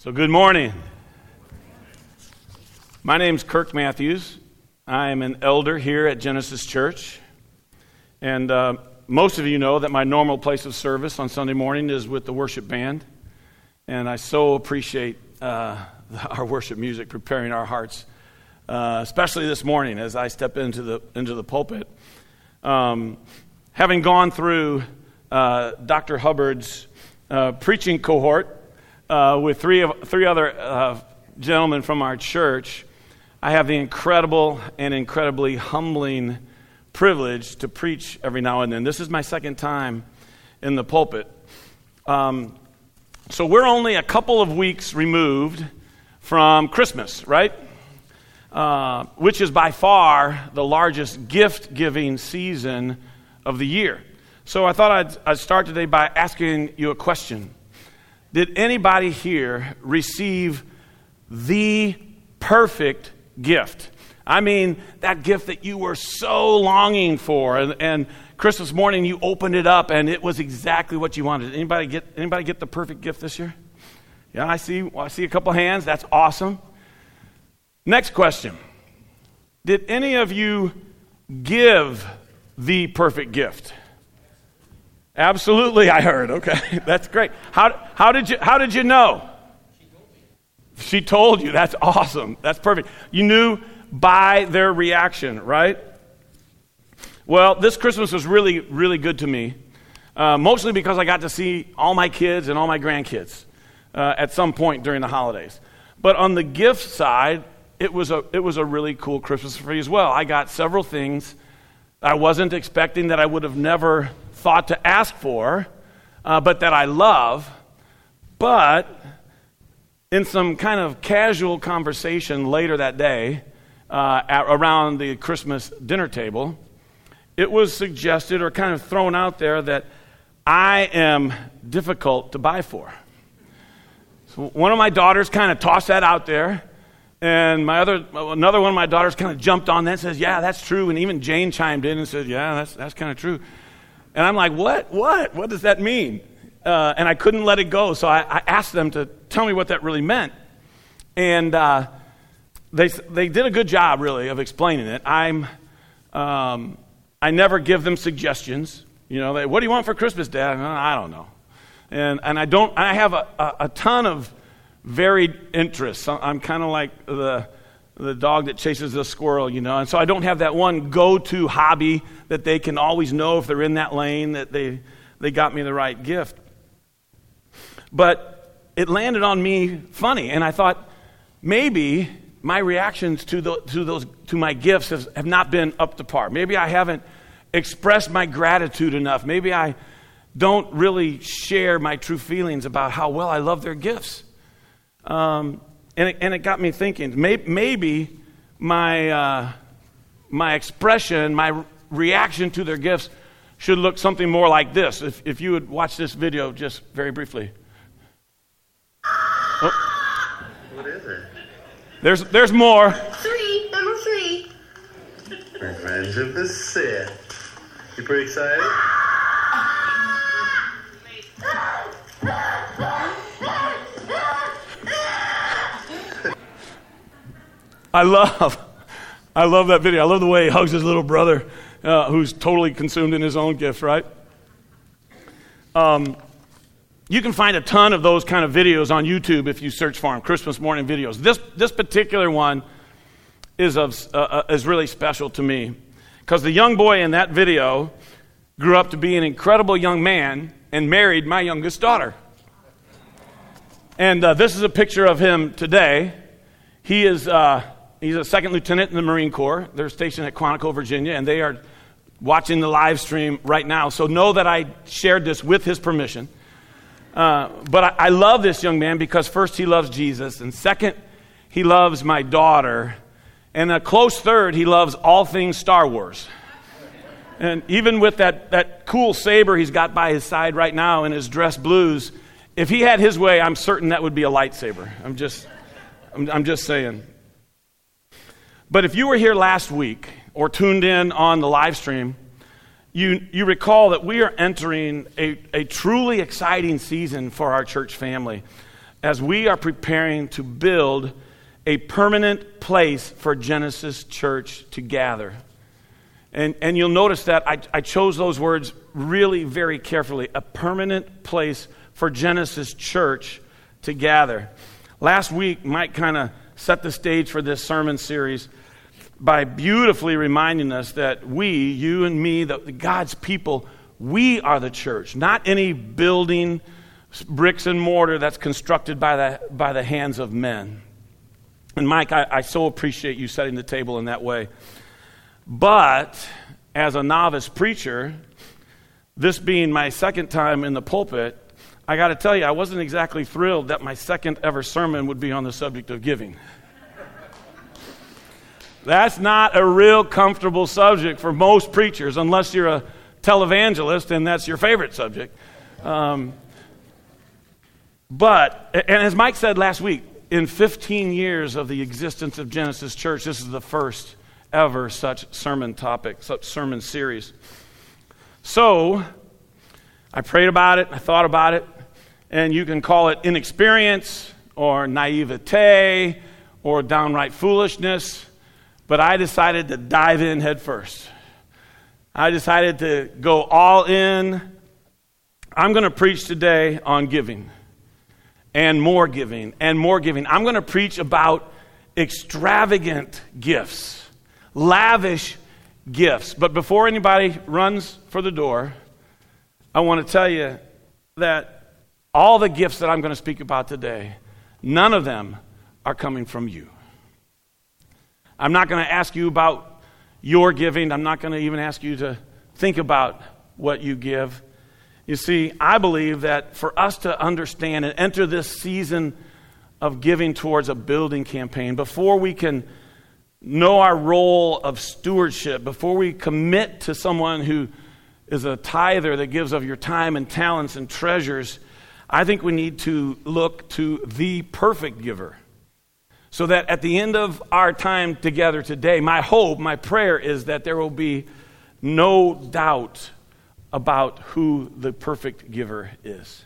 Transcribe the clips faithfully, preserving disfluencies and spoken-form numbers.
So good morning. My name's Kirk Matthews. I'm an elder here at Genesis Church. And uh, most of you know that my normal place of service on Sunday morning is with the worship band. And I so appreciate uh, our worship music preparing our hearts, uh, especially this morning as I step into the into the pulpit. Um, having gone through uh, Doctor Hubbard's uh, preaching cohort, Uh, with three of three other uh, gentlemen from our church, I have the incredible and incredibly humbling privilege to preach every now and then. This is my second time in the pulpit. Um, so we're only a couple of weeks removed from Christmas, right? Uh, which is by far the largest gift-giving season of the year. So I thought I'd, I'd start today by asking you a question. Did anybody here receive the perfect gift? I mean, that gift that you were so longing for, and, and Christmas morning you opened it up, and it was exactly what you wanted. Anybody get anybody get the perfect gift this year? Yeah, I see. Well, I see a couple hands. That's awesome. Next question: did any of you give the perfect gift? Absolutely, I heard. Okay, that's great. How how did you how did you know? She told me. She told you. That's awesome. That's perfect. You knew by their reaction, right? Well, this Christmas was really really good to me, uh, mostly because I got to see all my kids and all my grandkids uh, at some point during the holidays. But on the gift side, it was a it was a really cool Christmas for me as well. I got several things I wasn't expecting that I would have never thought to ask for, uh, but that I love. But in some kind of casual conversation later that day, uh, at, around the Christmas dinner table, it was suggested or kind of thrown out there that I am difficult to buy for. So one of my daughters kind of tossed that out there, and my other another one of my daughters kind of jumped on that and says, "Yeah, that's true." And even Jane chimed in and said, "Yeah, that's that's kind of true." And I'm like, what? What? What does that mean? Uh, and I couldn't let it go, so I, I asked them to tell me what that really meant. And uh, they they did a good job, really, of explaining it. I'm um, I never give them suggestions. You know, they, what do you want for Christmas, Dad? I don't know. And and I don't. I have a, a, a ton of varied interests. I'm kind of like the. the dog that chases the squirrel, you know. And so I don't have that one go-to hobby that they can always know if they're in that lane that they they got me the right gift. But it landed on me funny, and I thought maybe my reactions to the, to those to my gifts has, have not been up to par. Maybe I haven't expressed my gratitude enough. Maybe I don't really share my true feelings about how well I love their gifts. Um And it, and it got me thinking, may, maybe my uh, my expression, my reaction to their gifts should look something more like this. If, if you would watch this video just very briefly. Oh. What is it? There's, there's more. Three, number three. Revenge of the Sith. You pretty excited? I love, I love that video. I love the way he hugs his little brother, uh, who's totally consumed in his own gift, right? Um, you can find a ton of those kind of videos on YouTube if you search for them, Christmas morning videos. This this particular one is of uh, uh, is really special to me because the young boy in that video grew up to be an incredible young man and married my youngest daughter. And uh, this is a picture of him today. He is. Uh, He's a second lieutenant in the Marine Corps. They're stationed at Quantico, Virginia, and they are watching the live stream right now. So know that I shared this with his permission. Uh, but I, I love this young man because first he loves Jesus, and second, he loves my daughter. And a close third, he loves all things Star Wars. And even with that, that cool saber he's got by his side right now in his dress blues, if he had his way, I'm certain that would be a lightsaber. I'm just, I'm, I'm just saying. But if you were here last week or tuned in on the live stream, you you recall that we are entering a, a truly exciting season for our church family. as we are preparing to build a permanent place for Genesis Church to gather. And, and you'll notice that I, I chose those words really very carefully. A permanent place for Genesis Church to gather. Last week, Mike kind of set the stage for this sermon series by beautifully reminding us that we, you and me, the, God's people, we are the church, not any building, bricks and mortar that's constructed by the, by the hands of men. And Mike, I, I so appreciate you setting the table in that way. But as a novice preacher, this being my second time in the pulpit, I got to tell you, I wasn't exactly thrilled that my second ever sermon would be on the subject of giving. That's not a real comfortable subject for most preachers, unless you're a televangelist and that's your favorite subject. Um, but, and as Mike said last week, in fifteen years of the existence of Genesis Church, this is the first ever such sermon topic, such sermon series. So, I prayed about it, I thought about it, and you can call it inexperience or naivete or downright foolishness, but I decided to dive in head first. I decided to go all in. I'm going to preach today on giving and more giving and more giving. I'm going to preach about extravagant gifts, lavish gifts. But before anybody runs for the door, I want to tell you that all the gifts that I'm going to speak about today, none of them are coming from you. I'm not going to ask you about your giving. I'm not going to even ask you to think about what you give. You see, I believe that for us to understand and enter this season of giving towards a building campaign, before we can know our role of stewardship, before we commit to someone who is a tither that gives of your time and talents and treasures, I think we need to look to the perfect giver. So that at the end of our time together today, my hope, my prayer is that there will be no doubt about who the perfect giver is.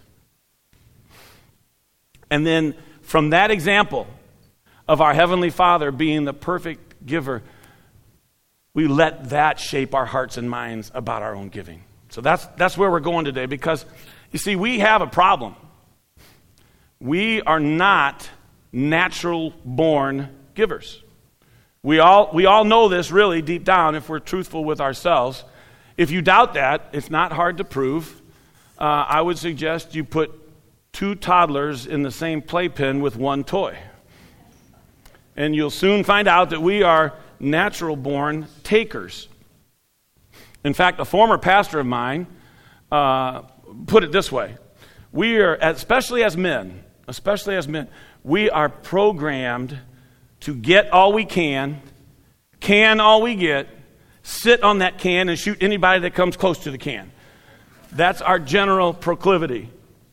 And then from that example of our Heavenly Father being the perfect giver, we let that shape our hearts and minds about our own giving. So that's that's where we're going today, because you see, we have a problem. We are not natural born givers. We all we all know this really deep down if we're truthful with ourselves. If you doubt that, it's not hard to prove. Uh, I would suggest you put two toddlers in the same playpen with one toy. And you'll soon find out that we are natural born takers. In fact, a former pastor of mine uh, put it this way. We are, especially as men, especially as men, we are programmed to get all we can, can all we get, sit on that can and shoot anybody that comes close to the can. That's our general proclivity.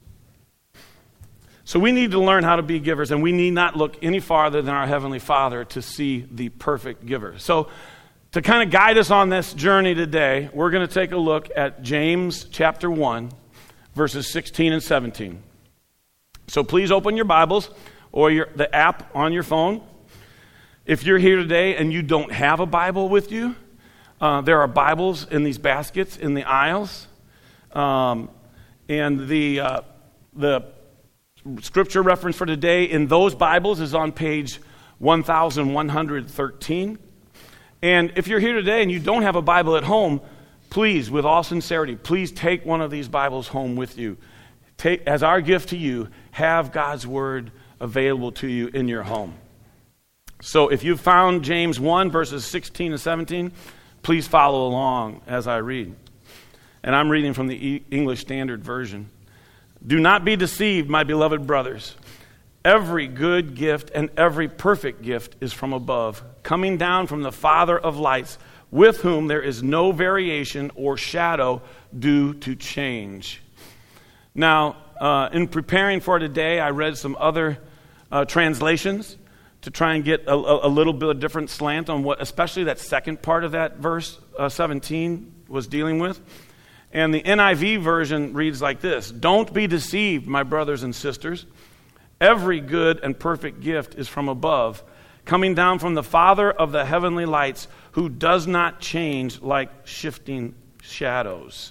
So we need to learn how to be givers, and we need not look any farther than our Heavenly Father to see the perfect giver. So to kind of guide us on this journey today, we're going to take a look at James chapter one, verses sixteen and seventeen. So please open your Bibles or your, the app on your phone. If you're here today and you don't have a Bible with you, uh, there are Bibles in these baskets in the aisles. Um, and the uh, the scripture reference for today in those Bibles is on page one thousand one hundred thirteen. And if you're here today and you don't have a Bible at home, please, with all sincerity, please take one of these Bibles home with you. Take, as our gift to you, have God's Word available to you in your home. So if you've found James one, verses sixteen and seventeen, please follow along as I read. And I'm reading from the English Standard Version. Do not be deceived, my beloved brothers. Every good gift and every perfect gift is from above, coming down from the Father of lights, with whom there is no variation or shadow due to change. Now, uh, in preparing for today, I read some other uh, translations to try and get a, a, a little bit of different slant on what, especially that second part of that verse uh, seventeen was dealing with. And the N I V version reads like this: Don't be deceived, my brothers and sisters. Every good and perfect gift is from above, coming down from the Father of the heavenly lights, who does not change like shifting shadows.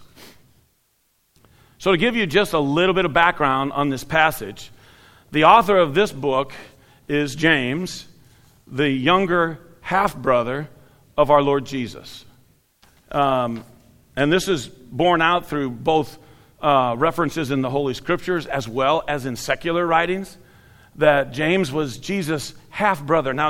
So to give you just a little bit of background on this passage, the author of this book is James, the younger half-brother of our Lord Jesus. Um, and this is borne out through both uh, references in the Holy Scriptures as well as in secular writings, that James was Jesus' half-brother. Now,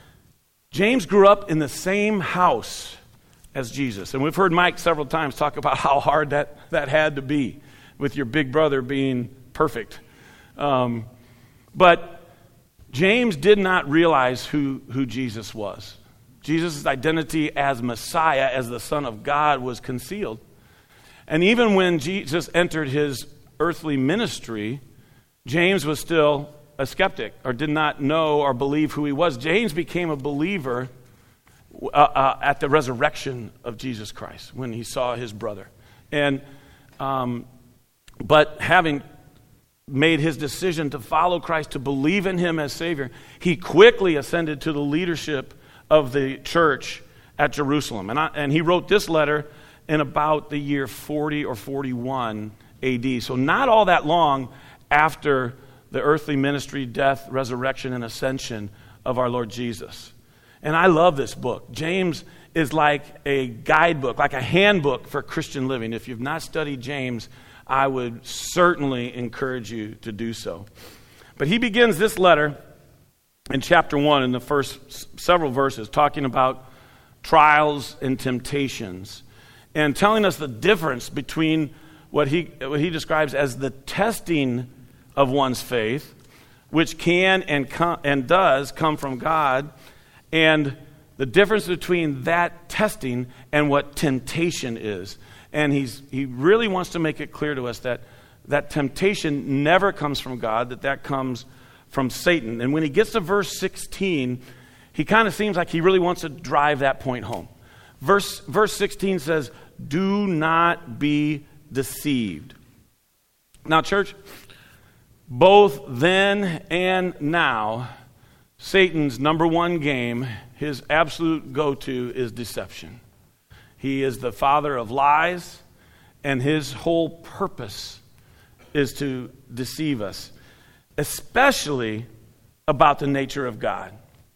James grew up in the same house as Jesus. And we've heard Mike several times talk about how hard that, that had to be with your big brother being perfect. Um, but James did not realize who, who Jesus was. Jesus' identity as Messiah, as the Son of God, was concealed. And even when Jesus entered his earthly ministry, James was still a skeptic or did not know or believe who he was. James became a believer uh, uh, at the resurrection of Jesus Christ when he saw his brother. And um, but having made his decision to follow Christ, to believe in him as Savior, he quickly ascended to the leadership of the church at Jerusalem. And, I, and he wrote this letter in about the year forty or forty-one A D. So not all that long after the earthly ministry, death, resurrection, and ascension of our Lord Jesus. And I love this book. James is like a guidebook, like a handbook for Christian living. If you've not studied James, I would certainly encourage you to do so. But he begins this letter in chapter one, in the first several verses, talking about trials and temptations, and telling us the difference between what he what he describes as the testing of one's faith, which can and com- and does come from God, and the difference between that testing and what temptation is. And he's he really wants to make it clear to us that that temptation never comes from God, that that comes from Satan. And when he gets to verse sixteen, he kind of seems like he really wants to drive that point home. Verse, verse sixteen says, "Do not be deceived." Now, church, both then and now, Satan's number one game, his absolute go-to, is deception. He is the father of lies, and his whole purpose is to deceive us, especially about the nature of God.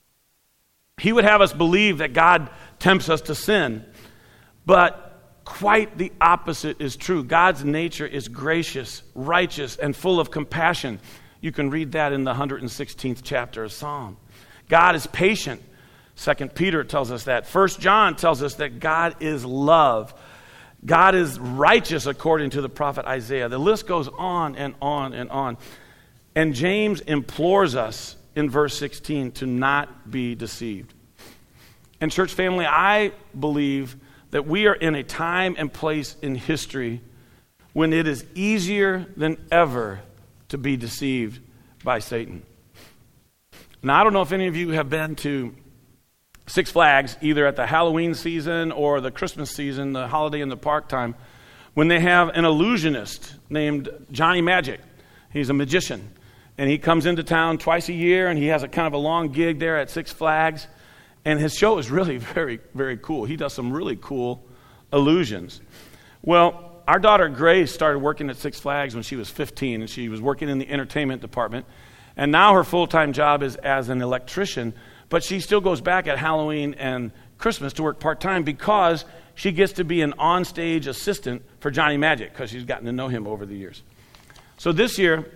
He would have us believe that God tempts us to sin, but quite the opposite is true. God's nature is gracious, righteous, and full of compassion. You can read that in the one hundred sixteenth chapter of Psalm. God is patient. Second Peter tells us that. First John tells us that God is love. God is righteous according to the prophet Isaiah. The list goes on and on and on. And James implores us in verse sixteen to not be deceived. And church family, I believe that we are in a time and place in history when it is easier than ever to be deceived by Satan. Now, I don't know if any of you have been to Six Flags, either at the Halloween season or the Christmas season, the holiday in the park time, when they have an illusionist named Johnny Magic. He's a magician, and he comes into town twice a year, and he has a kind of a long gig there at Six Flags, and his show is really very, very cool. He does some really cool illusions. Well, our daughter Grace started working at Six Flags when she was fifteen, and she was working in the entertainment department, and now her full-time job is as an electrician. But she still goes back at Halloween and Christmas to work part-time because she gets to be an on-stage assistant for Johnny Magic because she's gotten to know him over the years. So this year,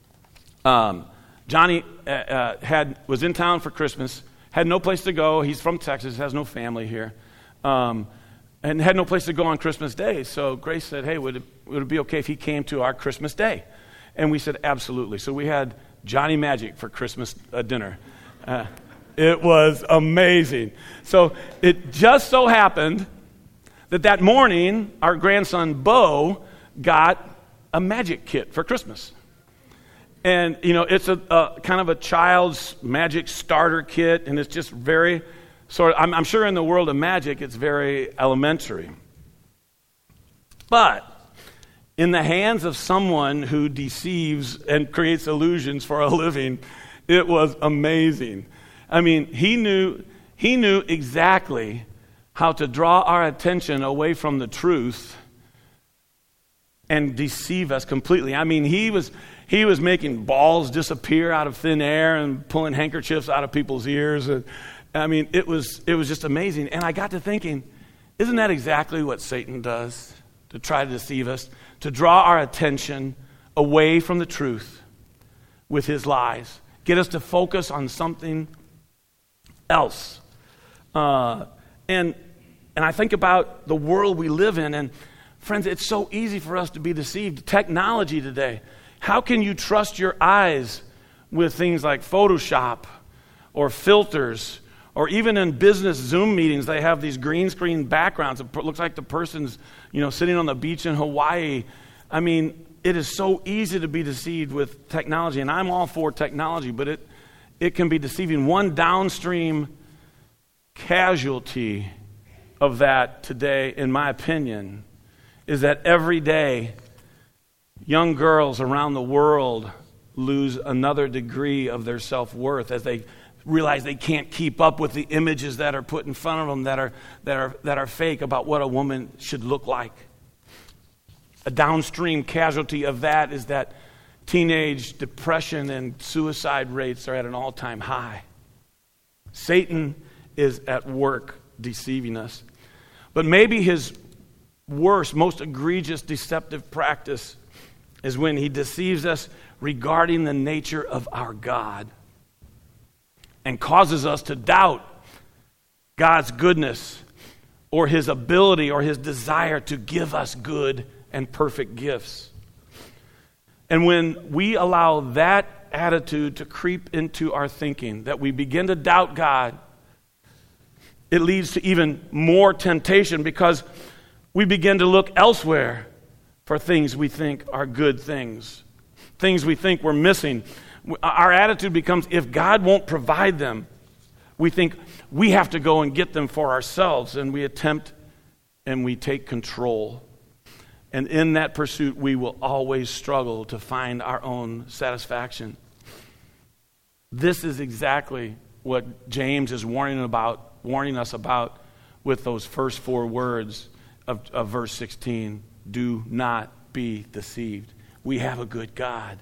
um, Johnny uh, uh, had was in town for Christmas, had no place to go. He's from Texas, has no family here, um, and had no place to go on Christmas Day. So Grace said, hey, would it, would it be okay if he came to our Christmas Day? And we said, absolutely. So we had Johnny Magic for Christmas uh, dinner. Uh, It was amazing. So it just so happened that that morning, our grandson, Bo, got a magic kit for Christmas. And, you know, it's a, a kind of a child's magic starter kit, and it's just very sort of, I'm, I'm sure in the world of magic, it's very elementary. But in the hands of someone who deceives and creates illusions for a living, it was amazing. I mean, he knew he knew exactly how to draw our attention away from the truth and deceive us completely. I mean, he was he was making balls disappear out of thin air and pulling handkerchiefs out of people's ears. And, I mean, it was it was just amazing. And I got to thinking, isn't that exactly what Satan does to try to deceive us, to draw our attention away from the truth with his lies, get us to focus on something else. Uh, and and I think about the world we live in, and friends, it's so easy for us to be deceived. Technology today. How can you trust your eyes with things like Photoshop or filters, or even in business Zoom meetings, they have these green screen backgrounds. It looks like the person's, you know, sitting on the beach in Hawaii. I mean, it is so easy to be deceived with technology, and I'm all for technology, but it it can be deceiving. One downstream casualty of that today, in my opinion, is that every day young girls around the world lose another degree of their self-worth as they realize they can't keep up with the images that are put in front of them that are that are that are fake about what a woman should look like. A downstream casualty of that is that teenage depression and suicide rates are at an all-time high. Satan is at work deceiving us. But maybe his worst, most egregious deceptive practice is when he deceives us regarding the nature of our God and causes us to doubt God's goodness or his ability or his desire to give us good and perfect gifts. And when we allow that attitude to creep into our thinking, that we begin to doubt God, it leads to even more temptation because we begin to look elsewhere for things we think are good things, things we think we're missing. Our attitude becomes, if God won't provide them, we think we have to go and get them for ourselves, and we attempt and we take control. And in that pursuit, we will always struggle to find our own satisfaction. This is exactly what James is warning about, warning us about with those first four words of, of verse sixteen. Do not be deceived. We have a good God.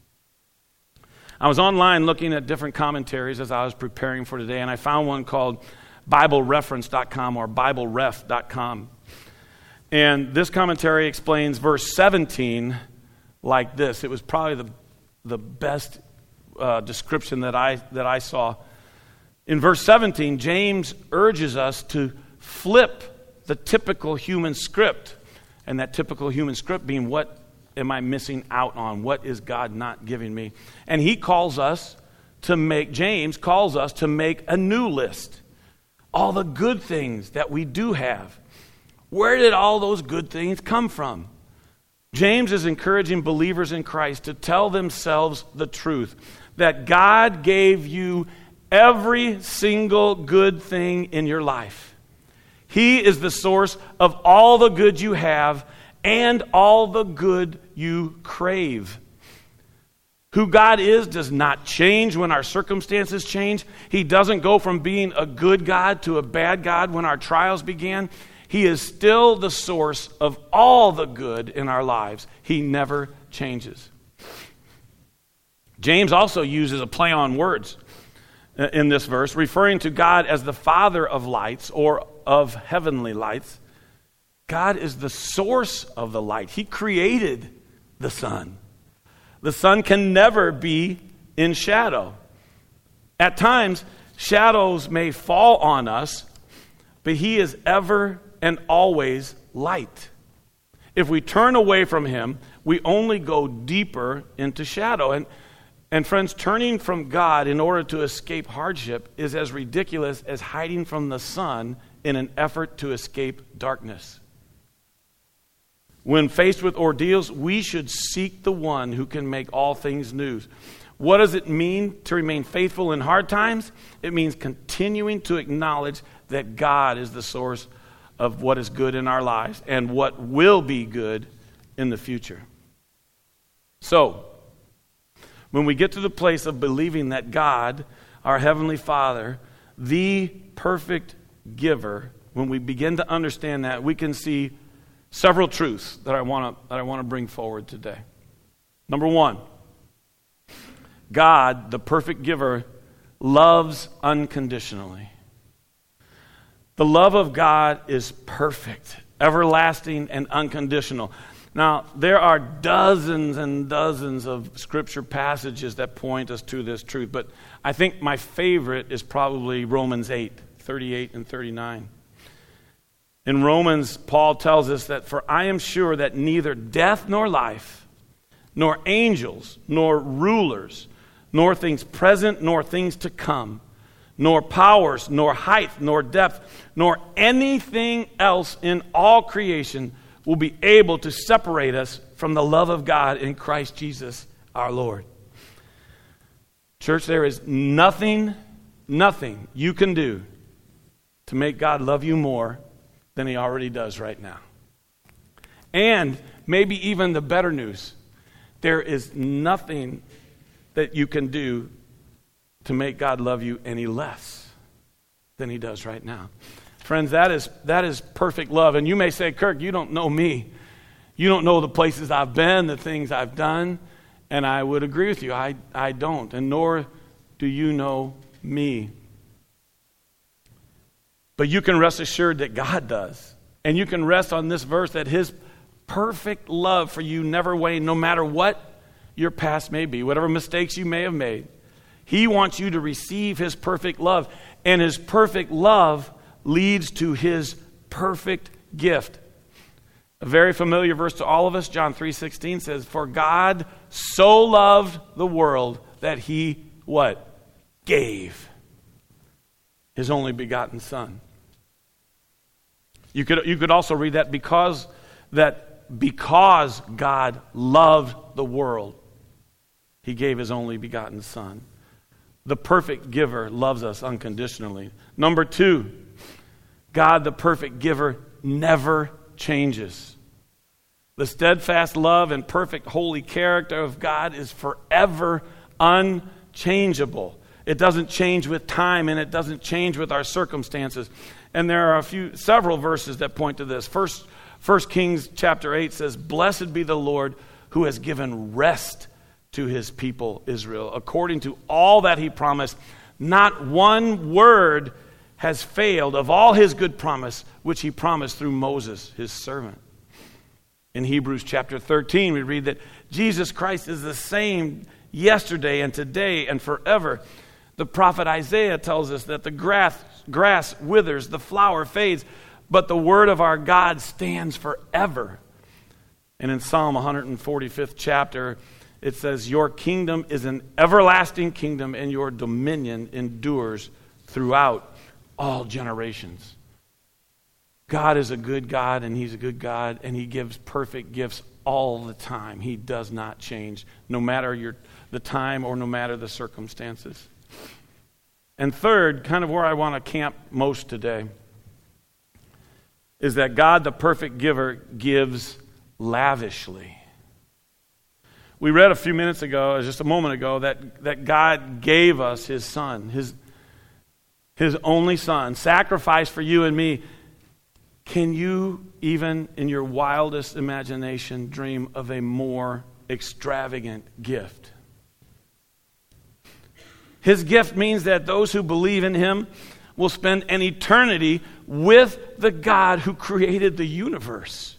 I was online looking at different commentaries as I was preparing for today, and I found one called Bible Reference dot com or Bible Ref dot com. And this commentary explains verse seventeen like this. It was probably the, the best uh, description that I, that I saw. In verse seventeen, James urges us to flip the typical human script. And that typical human script being, what am I missing out on? What is God not giving me? And he calls us to make, James calls us to make a new list. All the good things that we do have. Where did all those good things come from? James is encouraging believers in Christ to tell themselves the truth, that God gave you every single good thing in your life. He is the source of all the good you have and all the good you crave. Who God is does not change when our circumstances change. He doesn't go from being a good God to a bad God when our trials began. He is still the source of all the good in our lives. He never changes. James also uses a play on words in this verse, referring to God as the Father of lights or of heavenly lights. God is the source of the light. He created the sun. The sun can never be in shadow. At times, shadows may fall on us, but he is ever and always light. If we turn away from him, we only go deeper into shadow. And And friends, turning from God in order to escape hardship is as ridiculous as hiding from the sun in an effort to escape darkness. When faced with ordeals, we should seek the one who can make all things new. What does it mean to remain faithful in hard times? It means continuing to acknowledge that God is the source of what is good in our lives and what will be good in the future. So, when we get to the place of believing that God, our Heavenly Father, the perfect giver, when we begin to understand that, we can see several truths that I want to that I want to bring forward today. Number one, God, the perfect giver, loves unconditionally. The love of God is perfect, everlasting, and unconditional. Now, there are dozens and dozens of scripture passages that point us to this truth, but I think my favorite is probably Romans eight, thirty-eight and thirty-nine. In Romans, Paul tells us that, "For I am sure that neither death nor life, nor angels, nor rulers, nor things present, nor things to come, nor powers, nor height, nor depth, nor anything else in all creation will be able to separate us from the love of God in Christ Jesus our Lord." Church, there is nothing, nothing you can do to make God love you more than He already does right now. And maybe even the better news, there is nothing that you can do to make God love you any less than He does right now. Friends, that is that is perfect love. And you may say, "Kirk, you don't know me. You don't know the places I've been, the things I've done." And I would agree with you. I, I don't. And nor do you know me. But you can rest assured that God does. And you can rest on this verse that His perfect love for you never wane, no matter what your past may be, whatever mistakes you may have made. He wants you to receive His perfect love. And His perfect love leads to His perfect gift. A very familiar verse to all of us, John three sixteen says, "For God so loved the world that He," what? "Gave His only begotten Son." You could you could also read that because that because God loved the world, He gave His only begotten Son. The perfect giver loves us unconditionally. Number two, God, the perfect giver, never changes. The steadfast love and perfect holy character of God is forever unchangeable. It doesn't change with time, and it doesn't change with our circumstances. And there are a few, several verses that point to this. First, First Kings chapter eight says, "Blessed be the Lord who has given rest to His people Israel, according to all that He promised. Not one word has failed of all His good promise, which He promised through Moses, His servant." In Hebrews chapter thirteen, we read that Jesus Christ is the same yesterday and today and forever. The prophet Isaiah tells us that the grass, grass withers, the flower fades, but the word of our God stands forever. And in Psalm one forty-fifth chapter, it says, "Your kingdom is an everlasting kingdom, and your dominion endures throughout all generations." God is a good God, and He's a good God, and He gives perfect gifts all the time. He does not change, no matter your, the time or no matter the circumstances. And third, kind of where I want to camp most today, is that God, the perfect giver, gives lavishly. We read a few minutes ago, just a moment ago, that, that God gave us His Son, His, His only Son, sacrificed for you and me. Can you, even in your wildest imagination, dream of a more extravagant gift? His gift means that those who believe in Him will spend an eternity with the God who created the universe.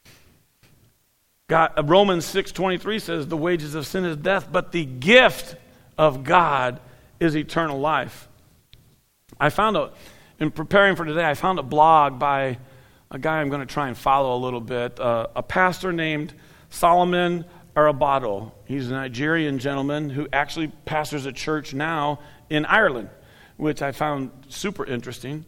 God, Romans six twenty-three says, "The wages of sin is death, but the gift of God is eternal life." I found a, in preparing for today, I found a blog by a guy I'm going to try and follow a little bit, uh, a pastor named Solomon Arabado. He's a Nigerian gentleman who actually pastors a church now in Ireland, which I found super interesting.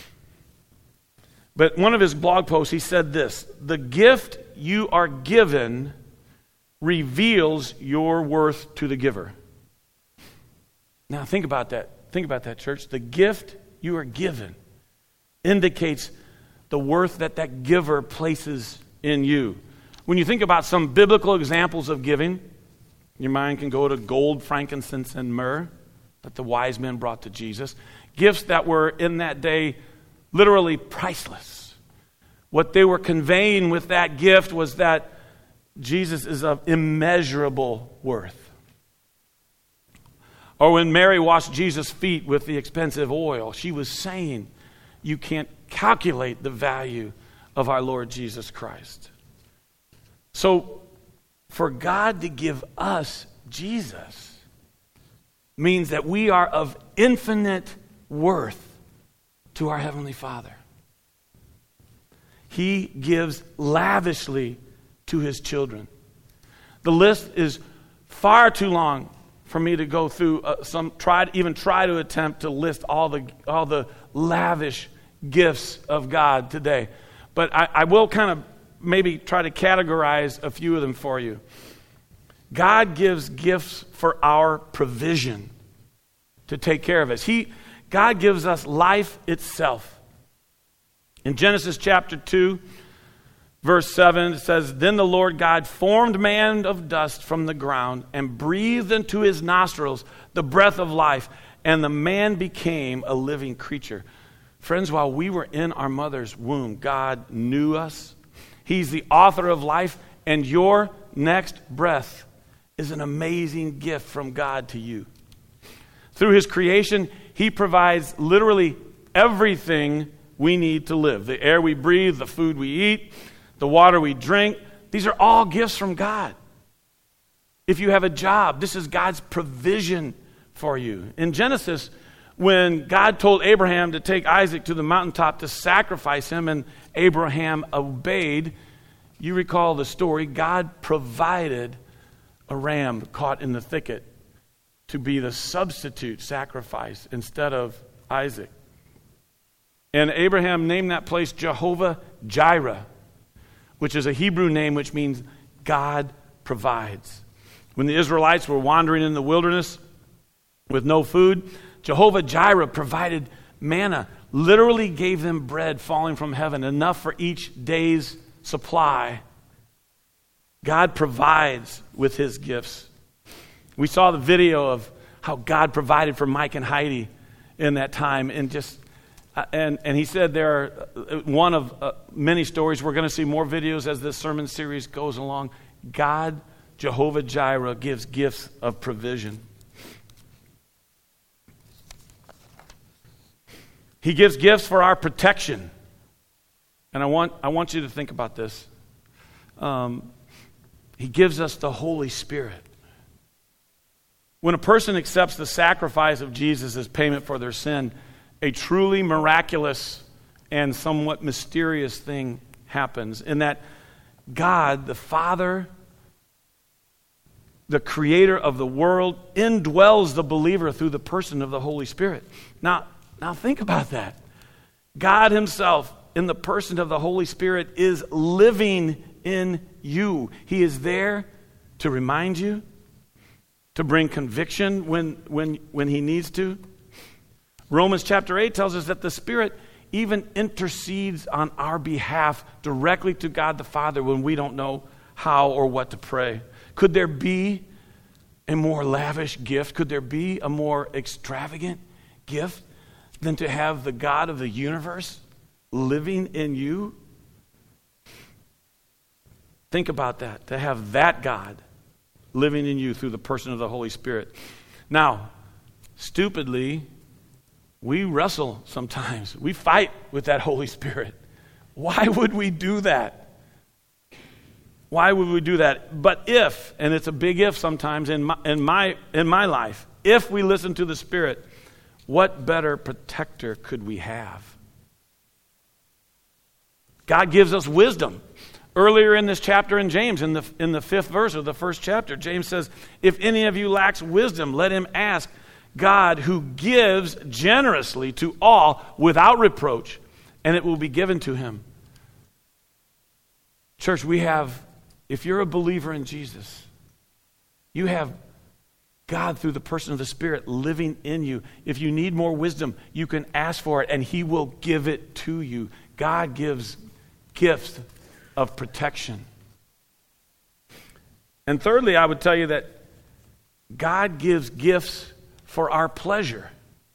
But one of his blog posts, he said this: "The gift you are given reveals your worth to the giver." Now think about that. Think about that, church. The gift you are given indicates the worth that that giver places in you. When you think about some biblical examples of giving, your mind can go to gold, frankincense, and myrrh that the wise men brought to Jesus. Gifts that were in that day literally priceless. What they were conveying with that gift was that Jesus is of immeasurable worth. Or when Mary washed Jesus' feet with the expensive oil, she was saying, you can't calculate the value of our Lord Jesus Christ. So, for God to give us Jesus means that we are of infinite worth to our Heavenly Father. He gives lavishly to His children. The list is far too long for me to go through uh, some try even try to attempt to list all the all the lavish gifts of God today. But I, I will kind of maybe try to categorize a few of them for you. God gives gifts for our provision to take care of us. He God gives us life itself. In Genesis chapter two, verse seven, it says, Then the Lord God formed man of dust from the ground and breathed into his nostrils the breath of life, and the man became a living creature. Friends, while we were in our mother's womb, God knew us. He's the author of life, and your next breath is an amazing gift from God to you. Through His creation, He provides literally everything we need to live. The air we breathe, the food we eat, the water we drink. These are all gifts from God. If you have a job, this is God's provision for you. In Genesis, when God told Abraham to take Isaac to the mountaintop to sacrifice him, and Abraham obeyed, you recall the story, God provided a ram caught in the thicket to be the substitute sacrifice instead of Isaac. And Abraham named that place Jehovah Jireh, which is a Hebrew name which means God provides. When the Israelites were wandering in the wilderness with no food, Jehovah Jireh provided manna, literally gave them bread falling from heaven, enough for each day's supply. God provides with His gifts. We saw the video of how God provided for Mike and Heidi in that time, and just uh, and and he said there are one of uh, many stories. We're going to see more videos as this sermon series goes along. God, Jehovah Jireh, gives gifts of provision. He gives gifts for our protection. And I want I want you to think about this. Um, he gives us the Holy Spirit. When a person accepts the sacrifice of Jesus as payment for their sin, a truly miraculous and somewhat mysterious thing happens, in that God, the Father, the creator of the world, indwells the believer through the person of the Holy Spirit. Now, now think about that. God Himself, in the person of the Holy Spirit, is living in you. He is there to remind you, to bring conviction when, when, when He needs to. Romans chapter eight tells us that the Spirit even intercedes on our behalf directly to God the Father when we don't know how or what to pray. Could there be a more lavish gift? Could there be a more extravagant gift than to have the God of the universe living in you? Think about that, to have that God living in you through the person of the Holy Spirit. Now, stupidly, we wrestle sometimes. We fight with that Holy Spirit. Why would we do that? Why would we do that? But if, and it's a big if sometimes in my, in my, in my life, if we listen to the Spirit, what better protector could we have? God gives us wisdom. Earlier in this chapter in James, in the, in the fifth verse of the first chapter, James says, if any of you lacks wisdom, let him ask God, who gives generously to all without reproach, and it will be given to him. Church, we have, if you're a believer in Jesus, you have God through the person of the Spirit living in you. If you need more wisdom, you can ask for it, and He will give it to you. God gives gifts of protection. And thirdly, I would tell you that God gives gifts for our pleasure.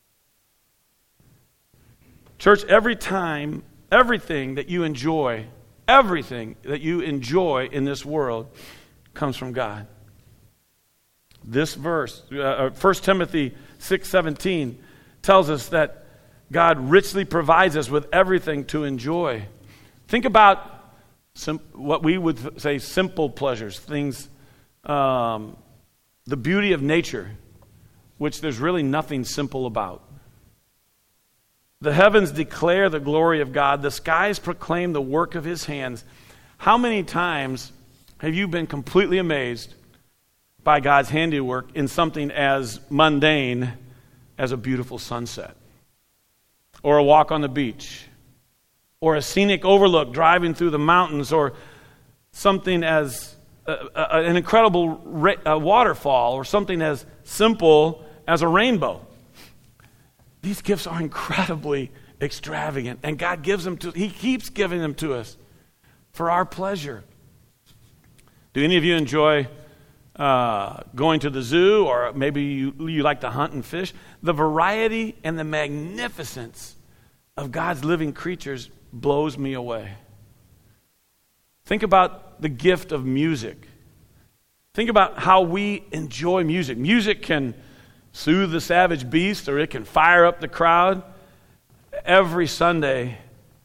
Church, every time, everything that you enjoy, everything that you enjoy in this world comes from God. This verse, uh, First Timothy six seventeen, tells us that God richly provides us with everything to enjoy. Think about sim- what we would say simple pleasures, things, um, the beauty of nature, which there's really nothing simple about. The heavens declare the glory of God. The skies proclaim the work of his hands. How many times have you been completely amazed by God's handiwork in something as mundane as a beautiful sunset, or a walk on the beach, or a scenic overlook driving through the mountains, or something as a, a, an incredible ra- a waterfall, or something as simple as a rainbow? These gifts are incredibly extravagant, and God gives them to, he keeps giving them to us for our pleasure. Do any of you enjoy uh, going to the zoo, or maybe you, you like to hunt and fish? The variety and the magnificence of God's living creatures blows me away. Think about the gift of music. Think about how we enjoy music. Music can soothe the savage beast, or it can fire up the crowd. Every Sunday,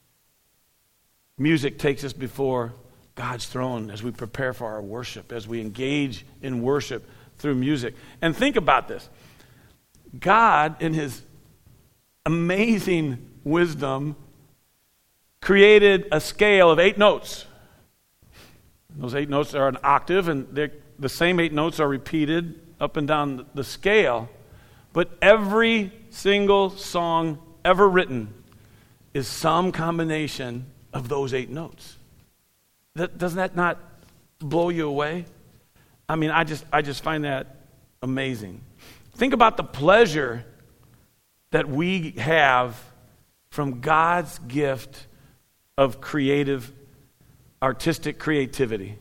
music takes us before God's throne as we prepare for our worship, as we engage in worship through music. And think about this. God, in his amazing wisdom, created a scale of eight notes. Those eight notes are an octave, and the same eight notes are repeated up and down the scale. But every single song ever written is some combination of those eight notes. That, doesn't that not blow you away? I mean, I just I just find that amazing. Think about the pleasure that we have from God's gift of creative, artistic creativity.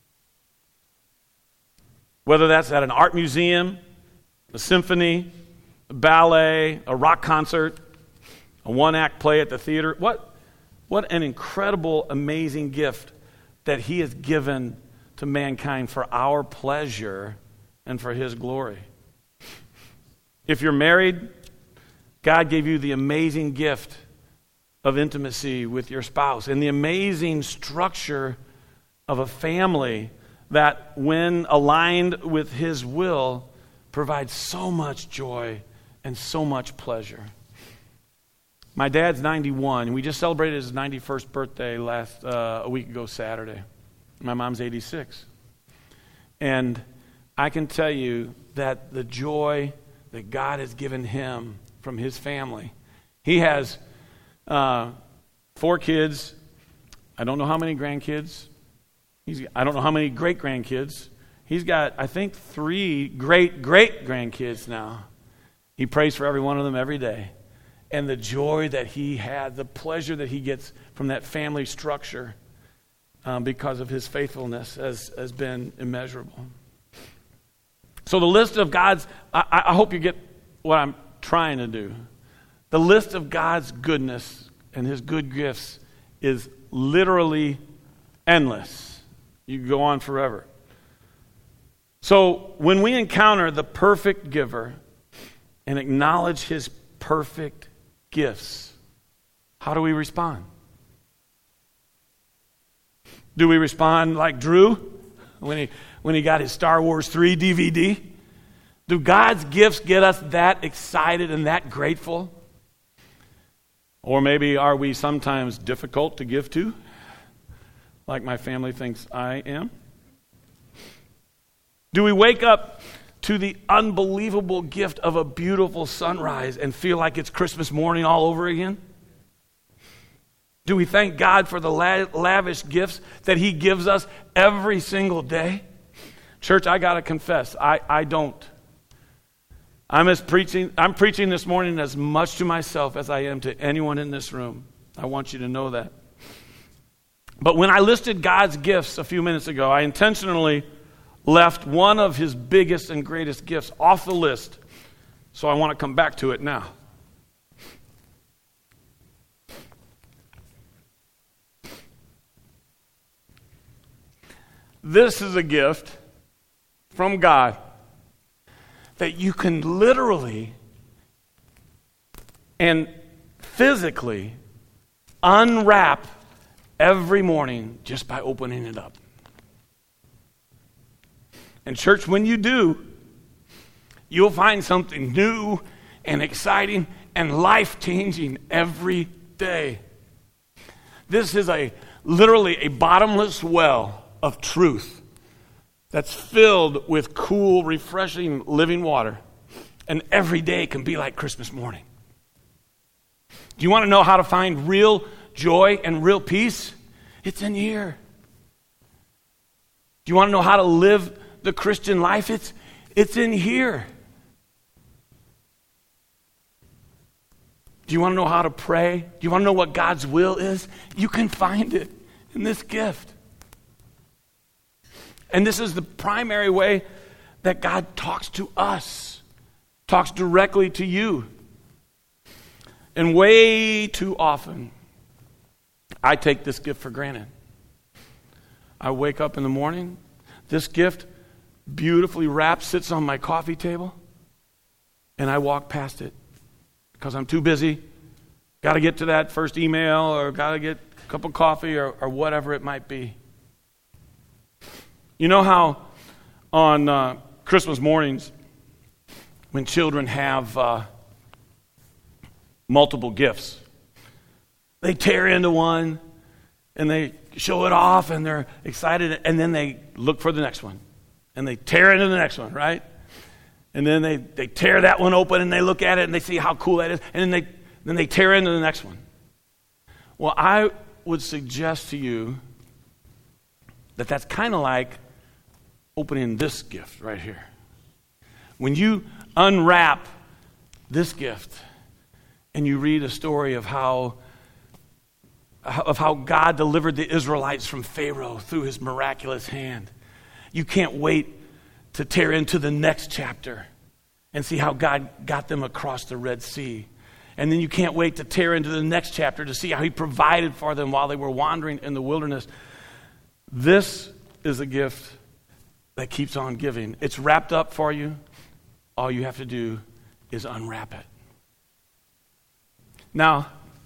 Whether that's at an art museum, a symphony, a ballet, a rock concert, a one-act play at the theater. What, what an incredible, amazing gift that he has given to mankind for our pleasure and for his glory. If you're married, God gave you the amazing gift of intimacy with your spouse and the amazing structure of a family that, when aligned with his will, provides so much joy and so much pleasure. My dad's ninety-one, and we just celebrated his ninety-first birthday last uh, a week ago Saturday. My mom's eighty-six. And I can tell you that the joy that God has given him from his family. He has uh, four kids. I don't know how many grandkids. He's, I don't know how many great-grandkids. He's got, I think, three great-great-grandkids now. He prays for every one of them every day. And the joy that he had, the pleasure that he gets from that family structure um, because of his faithfulness has, has been immeasurable. So the list of God's, I, I hope you get what I'm trying to do. The list of God's goodness and his good gifts is literally endless. You can go on forever. So when we encounter the perfect giver and acknowledge his perfect gifts, how do we respond? Do we respond like Drew when he when he got his Star Wars three D V D? Do God's gifts get us that excited and that grateful? Or maybe are we sometimes difficult to give to, like my family thinks I am? Do we wake up to the unbelievable gift of a beautiful sunrise and feel like it's Christmas morning all over again? Do we thank God for the lavish gifts that he gives us every single day? Church, I got to confess, I, I don't. I'm as preaching, I'm preaching this morning as much to myself as I am to anyone in this room. I want you to know that. But when I listed God's gifts a few minutes ago, I intentionally left one of his biggest and greatest gifts off the list. So I want to come back to it now. This is a gift from God that you can literally and physically unwrap every morning just by opening it up. And church, when you do, you'll find something new and exciting and life-changing every day. This is a literally a bottomless well of truth that's filled with cool, refreshing, living water. And every day can be like Christmas morning. Do you want to know how to find real joy and real peace? It's in here. Do you want to know how to live the Christian life? It's, it's in here. Do you want to know how to pray? Do you want to know what God's will is? You can find it in this gift. And this is the primary way that God talks to us, talks directly to you. And way too often, I take this gift for granted. I wake up in the morning, this gift, beautifully wrapped, sits on my coffee table, and I walk past it because I'm too busy. Got to get to that first email, or got to get a cup of coffee, or, or whatever it might be. You know how on uh, Christmas mornings, when children have uh, multiple gifts, they tear into one and they show it off and they're excited, and then they look for the next one and they tear into the next one, right? And then they, they tear that one open and they look at it and they see how cool that is, and then they then they tear into the next one. Well, I would suggest to you that that's kind of like opening this gift right here. When you unwrap this gift and you read a story of how of how God delivered the Israelites from Pharaoh through his miraculous hand, you can't wait to tear into the next chapter and see how God got them across the Red Sea. And then you can't wait to tear into the next chapter to see how he provided for them while they were wandering in the wilderness. This is a gift that keeps on giving. It's wrapped up for you. All you have to do is unwrap it. Now,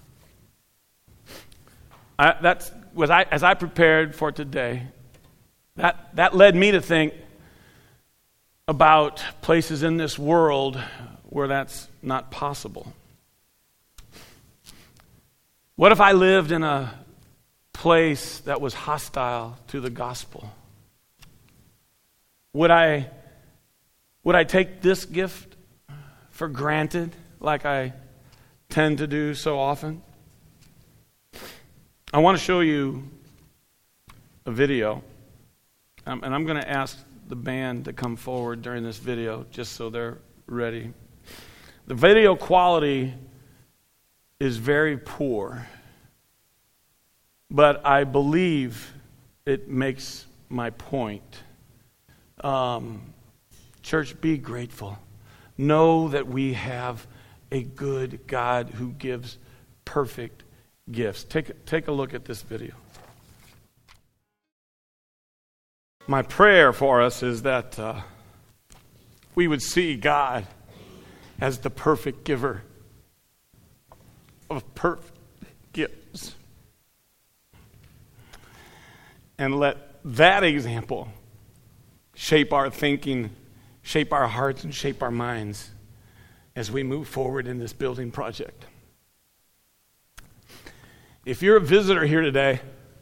I, that's was I as I prepared for today, that that led me to think about places in this world where that's not possible. What if I lived in a place that was hostile to the gospel? Would I would I take this gift for granted like I tend to do so often? I want to show you a video, um, and I'm going to ask the band to come forward during this video just so they're ready. The video quality is very poor, but I believe it makes my point. Um, church, be grateful. Know that we have a good God who gives perfect gifts. Take, take a look at this video. My prayer for us is that uh, we would see God as the perfect giver of perfect gifts. And let that example shape our thinking, shape our hearts, and shape our minds as we move forward in this building project. If you're a visitor here today,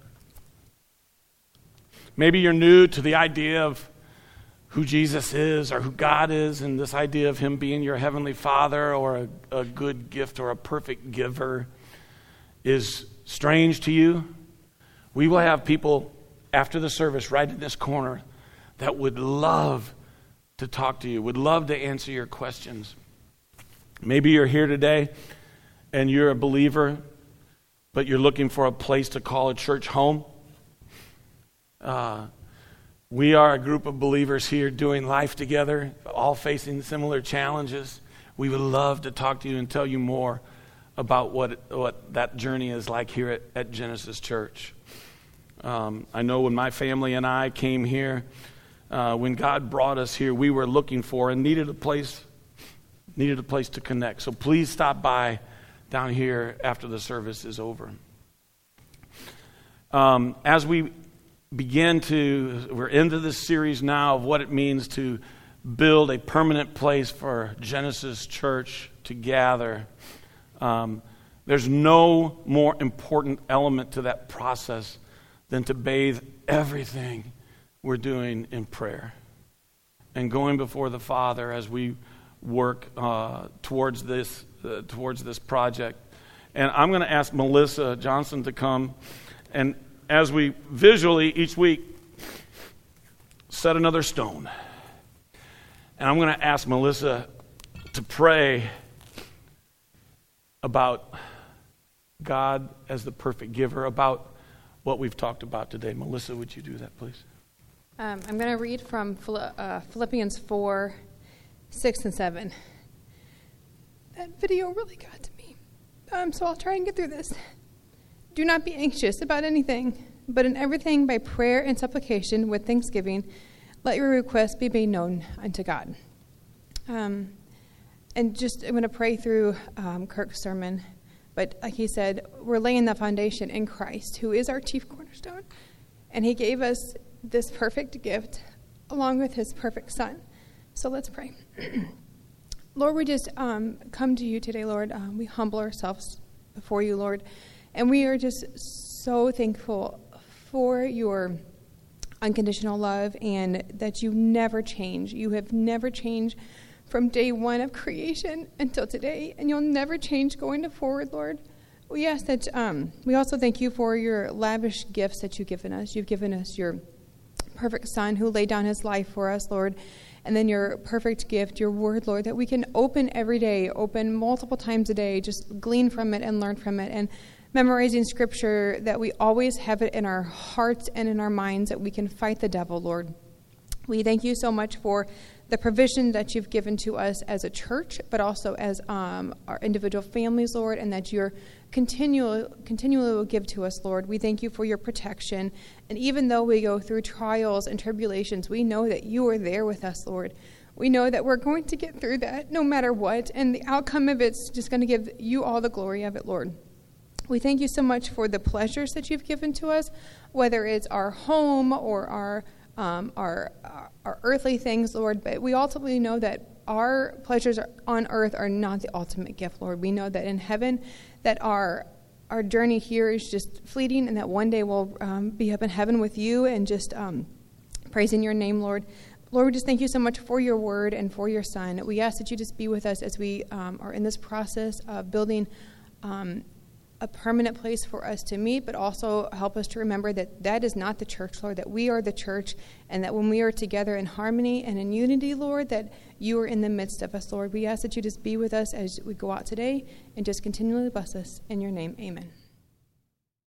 maybe you're new to the idea of who Jesus is or who God is, and this idea of him being your heavenly Father or a, a good gift or a perfect giver is strange to you, we will have people after the service right in this corner that would love to talk to you, would love to answer your questions. Maybe you're here today and you're a believer, but you're looking for a place to call a church home. Uh, We are a group of believers here doing life together, all facing similar challenges. We would love to talk to you and tell you more about what what that journey is like here at, at Genesis Church. Um, I know when my family and I came here, uh, when God brought us here, we were looking for and needed a place, needed a place to connect. So please stop by down here after the service is over. Um, as we begin to, we're into this series now of what it means to build a permanent place for Genesis Church to gather. Um, there's no more important element to that process than to bathe everything we're doing in prayer and going before the Father as we work uh, towards this uh, towards this project. And I'm going to ask Melissa Johnson to come, and as we visually each week set another stone. And I'm going to ask Melissa to pray about God as the perfect giver, about what we've talked about today. Melissa, would you do that, please? Um, I'm going to read from uh, Philippians four, six, and seven. That video really got to me, um, so I'll try and get through this. Do not be anxious about anything, but in everything by prayer and supplication with thanksgiving, let your requests be made known unto God. Um, and just I'm going to pray through um, Kirk's sermon, but like he said, we're laying the foundation in Christ, who is our chief cornerstone, and he gave us this perfect gift along with his perfect son. So let's pray. Lord, we just um, come to you today, Lord. Um, we humble ourselves before you, Lord. And we are just so thankful for your unconditional love and that you never change. You have never changed from day one of creation until today, and you'll never change going forward, Lord. We ask that, um, we also thank you for your lavish gifts that you've given us. You've given us your perfect Son who laid down his life for us, Lord, and then your perfect gift, your word, Lord, that we can open every day, open multiple times a day, just glean from it and learn from it, and memorizing scripture, that we always have it in our hearts and in our minds, that we can fight the devil, Lord. We thank you so much for the provision that you've given to us as a church, but also as um, our individual families, Lord, and that you're continually, continually will give to us, Lord. We thank you for your protection. And even though we go through trials and tribulations, we know that you are there with us, Lord. We know that we're going to get through that no matter what, and the outcome of it's just going to give you all the glory of it, Lord. We thank you so much for the pleasures that you've given to us, whether it's our home or our um, our, our earthly things, Lord. But we ultimately know that our pleasures on earth are not the ultimate gift, Lord. We know that in heaven, that our our journey here is just fleeting, and that one day we'll um, be up in heaven with you and just um, praising your name, Lord. Lord, we just thank you so much for your word and for your Son. We ask that you just be with us as we um, are in this process of building um a permanent place for us to meet, but also help us to remember that that is not the church, Lord, that we are the church, and that when we are together in harmony and in unity, Lord, that you are in the midst of us, Lord. We ask that you just be with us as we go out today and just continually bless us. In your name, amen.